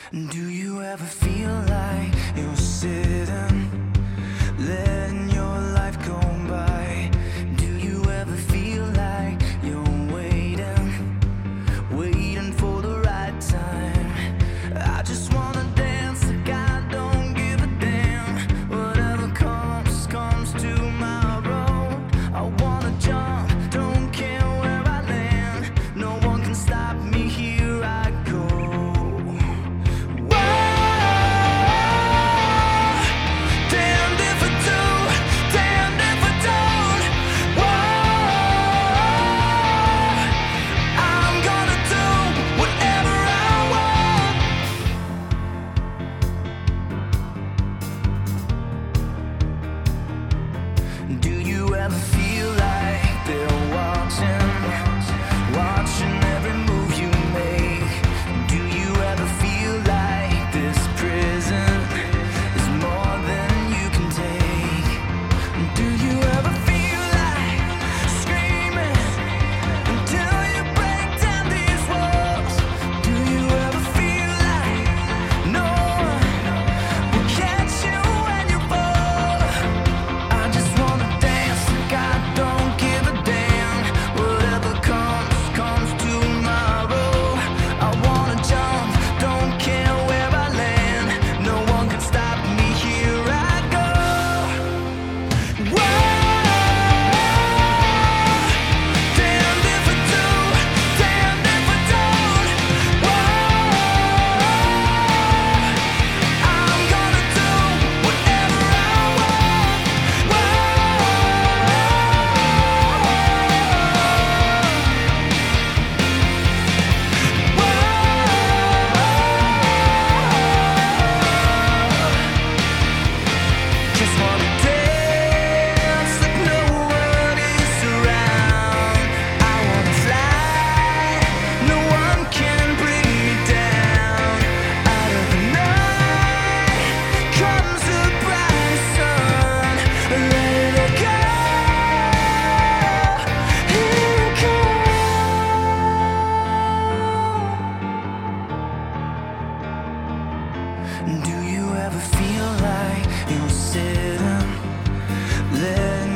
Do you ever feel like you're sitting, letting your life go by? Do you ever feel like you're waiting, waiting for the right time? I just wanna dance like I don't give a damn. Whatever comes, comes tomorrow. I wanna jump, don't care where I land. No one can stop me, here I go. Do you ever feel like they're watching, watching every move you make? Do you ever feel like this prison is more than you can take? Do you ever feel like screaming until you break down these walls? Do you ever feel like no one will catch you when you fall? I just wanna dance like I don't give a damn. Whatever comes, comes tomorrow. I wanna jump, don't care where I land. No one can stop me, here I go. Whoa, damned if I do, damned if I don't. Whoa, I'm gonna do whatever I want. Just wanna dance like no one is around. I wanna fly, no one can bring me down. Out of the night comes the bright sun. Let it all go, here it comes. Do you ever feel like you're sitting, letting